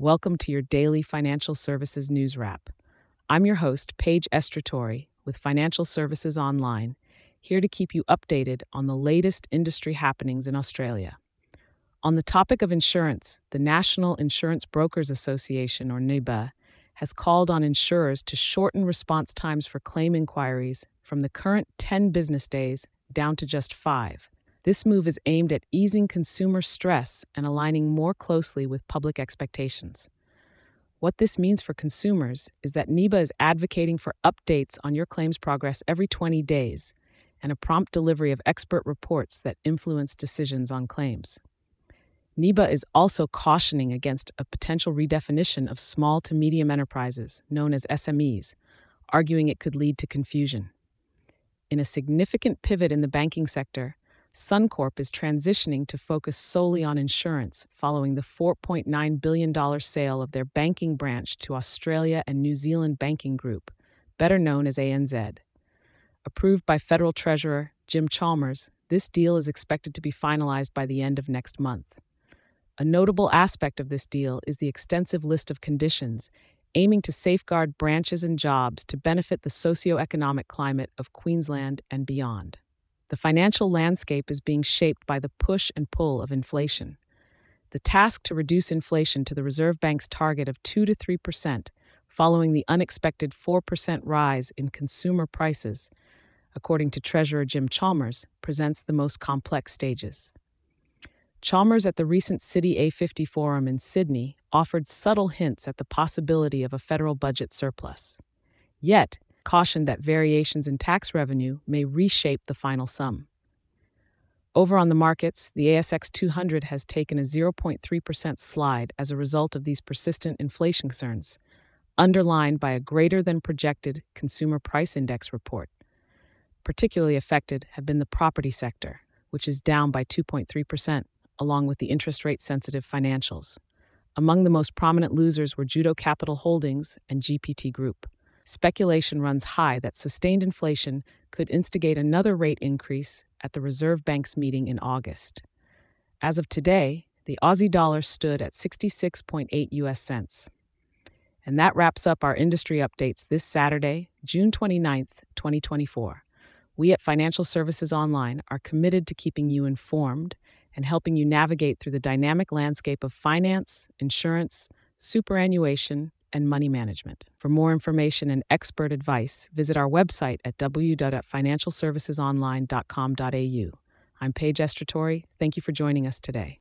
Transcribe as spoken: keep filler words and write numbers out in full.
Welcome to your daily financial services news wrap. I'm your host, Paige Estratori, with Financial Services Online, here to keep you updated on the latest industry happenings in Australia. On the topic of insurance, the National Insurance Brokers Association, or N I B A, has called on insurers to shorten response times for claim inquiries from the current ten business days down to just five. This move is aimed at easing consumer stress and aligning more closely with public expectations. What this means for consumers is that N I B A is advocating for updates on your claims progress every twenty days and a prompt delivery of expert reports that influence decisions on claims. N I B A is also cautioning against a potential redefinition of small to medium enterprises, known as S M Es, arguing it could lead to confusion. In a significant pivot in the banking sector, Suncorp is transitioning to focus solely on insurance following the four point nine billion dollars sale of their banking branch to Australia and New Zealand Banking Group, better known as A N Z. Approved by Federal Treasurer Jim Chalmers, this deal is expected to be finalized by the end of next month. A notable aspect of this deal is the extensive list of conditions aiming to safeguard branches and jobs to benefit the socio-economic climate of Queensland and beyond. The financial landscape is being shaped by the push and pull of inflation. The task to reduce inflation to the Reserve Bank's target of two to three percent, following the unexpected four percent rise in consumer prices, according to Treasurer Jim Chalmers, presents the most complex stages. Chalmers at the recent City A fifty Forum in Sydney offered subtle hints at the possibility of a federal budget surplus, yet cautioned that variations in tax revenue may reshape the final sum. Over on the markets, the A S X two hundred has taken a zero point three percent slide as a result of these persistent inflation concerns, underlined by a greater than projected consumer price index report. Particularly affected have been the property sector, which is down by two point three percent, along with the interest rate-sensitive financials. Among the most prominent losers were Judo Capital Holdings and G P T Group. Speculation runs high that sustained inflation could instigate another rate increase at the Reserve Bank's meeting in August. As of today, the Aussie dollar stood at sixty-six point eight U S cents. And that wraps up our industry updates this Saturday, June twenty-ninth, twenty twenty-four. We at Financial Services Online are committed to keeping you informed and helping you navigate through the dynamic landscape of finance, insurance, superannuation, and money management. For more information and expert advice, visit our website at w w w dot financial services online dot com dot a u. I'm Paige Estratori. Thank you for joining us today.